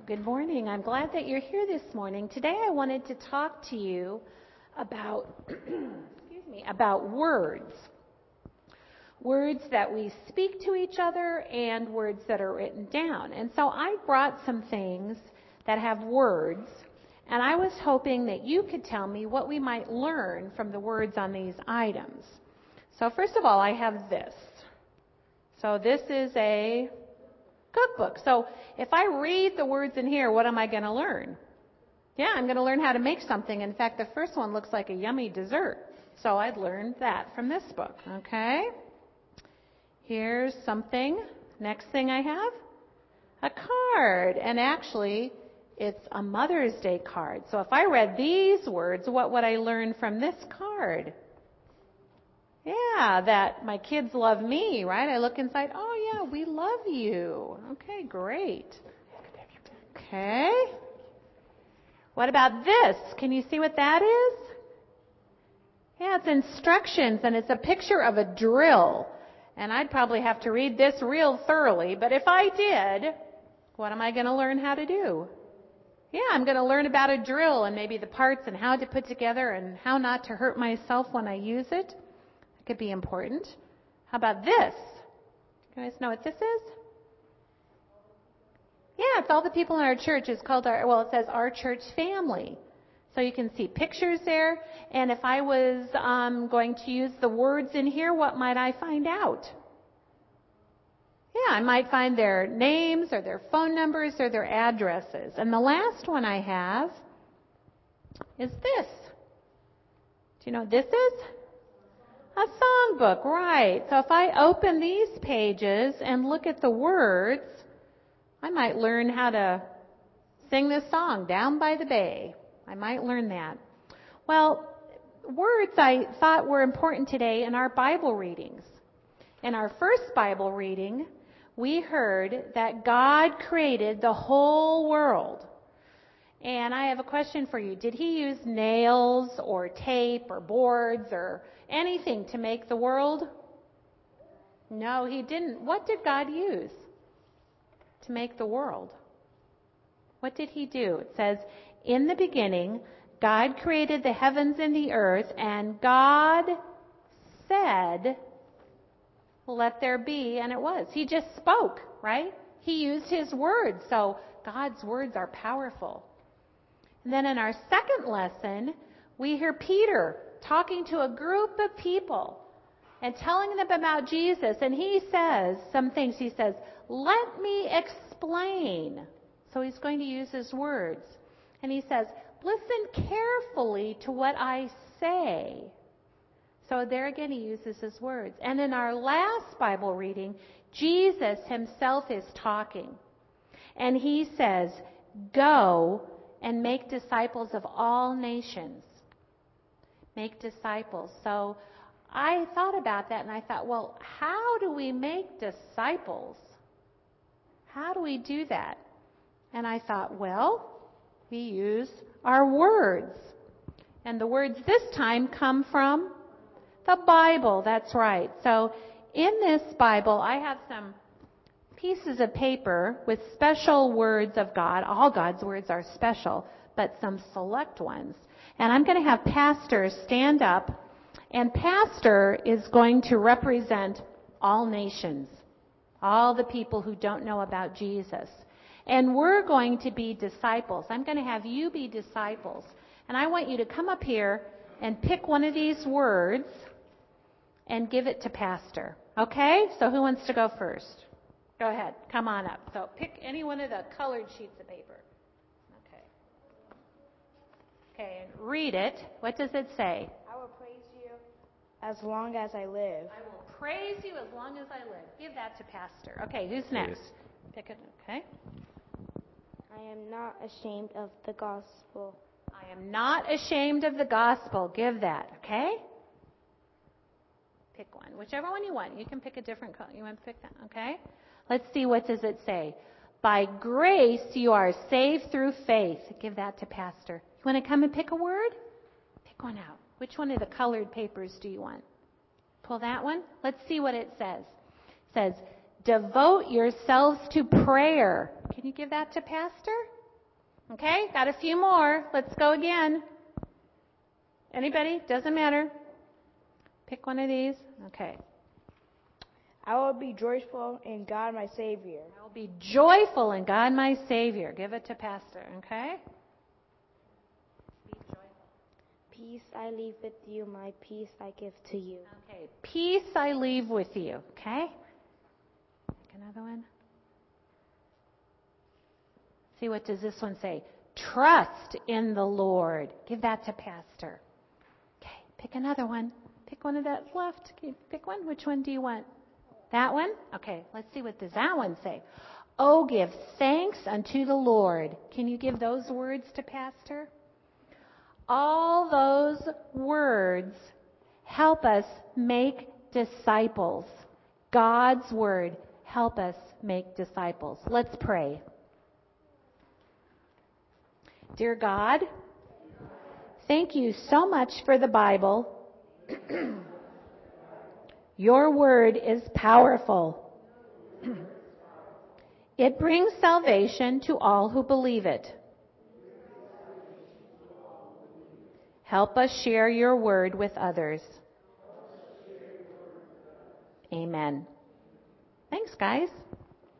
Good morning. I'm glad that you're here this morning. Today I wanted to talk to you about, about words. Words that we speak to each other and words that are written down. And so I brought some things that have words, and I was hoping that you could tell me what we might learn from the words on these items. So first of all, I have this. So this is a cookbook. So if I read the words in here, what am I going to learn? Yeah, I'm going to learn how to make something. In fact, the first one looks like a yummy dessert. So I'd learned that from this book. Okay. Here's something. Next thing I have, a card. And actually, it's a Mother's Day card. So if I read these words, what would I learn from this card? Yeah, that my kids love me, right? I look inside, oh yeah, we love you. Okay, great. Okay. What about this? Can you see what that is? Yeah, it's instructions, and it's a picture of a drill. And I'd probably have to read this real thoroughly, but if I did, what am I going to learn how to do? Yeah, I'm going to learn about a drill and maybe the parts and how to put together and how not to hurt myself when I use it. It could be important. How about this? You guys know what this is? Yeah, it's all the people in our church. It's called it says our church family. So you can see pictures there. And if I was going to use the words in here, what might I find out? Yeah, I might find their names or their phone numbers or their addresses. And the last one I have is this. Do you know what this is? A songbook, right. So if I open these pages and look at the words, I might learn how to sing this song, Down by the Bay. I might learn that. Well, words I thought were important today in our Bible readings. In our first Bible reading, we heard that God created the whole world. And I have a question for you. Did he use nails or tape or boards or anything to make the world? No, he didn't. What did God use to make the world? What did he do? It says, in the beginning, God created the heavens and the earth, and God said, let there be, and it was. He just spoke, right? He used his words. So God's words are powerful. And then in our second lesson, we hear Peter talking to a group of people and telling them about Jesus. And he says some things. He says, let me explain. So he's going to use his words. And he says, listen carefully to what I say. So there again, he uses his words. And in our last Bible reading, Jesus himself is talking. And he says, go and make disciples of all nations. Make disciples. So I thought about that and I thought, well, how do we make disciples? How do we do that? And I thought, well, we use our words. And the words this time come from the Bible. That's right. So in this Bible, I have some pieces of paper with special words of God. All God's words are special, but some select ones. And I'm going to have Pastor stand up, and Pastor is going to represent all nations, all the people who don't know about Jesus. And we're going to be disciples. I'm going to have you be disciples. And I want you to come up here and pick one of these words and give it to Pastor. Okay? So who wants to go first? Go ahead. Come on up. So pick any one of the colored sheets of paper. Okay. Okay, and read it. What does it say? I will praise you as long as I live. I will praise you as long as I live. Give that to Pastor. Okay, who's next? Pick it. Okay. I am not ashamed of the gospel. I am not ashamed of the gospel. Give that. Okay? Pick one. Whichever one you want. You can pick a different color. You want to pick that? Okay? Let's see, what does it say? By grace you are saved through faith. Give that to Pastor. You want to come and pick a word? Pick one out. Which one of the colored papers do you want? Pull that one. Let's see what it says. It says, Devote yourselves to prayer. Can you give that to Pastor? Okay, got a few more. Let's go again. Anybody? Doesn't matter. Pick one of these. Okay. I will be joyful in God my Savior. I will be joyful in God my Savior. Give it to Pastor, okay? Be joyful. Peace I leave with you, my peace I give to you. Okay, peace I leave with you, okay? Pick another one. See, what does this one say? Trust in the Lord. Give that to Pastor. Okay, pick another one. Pick one of that's left. Okay, pick one. Which one do you want? That one? Okay, let's see what does that one say. Oh, give thanks unto the Lord. Can you give those words to Pastor? All those words help us make disciples. God's word help us make disciples. Let's pray. Dear God, thank you so much for the Bible. Your word is powerful. It brings salvation to all who believe it. Help us share your word with others. Amen. Thanks, guys.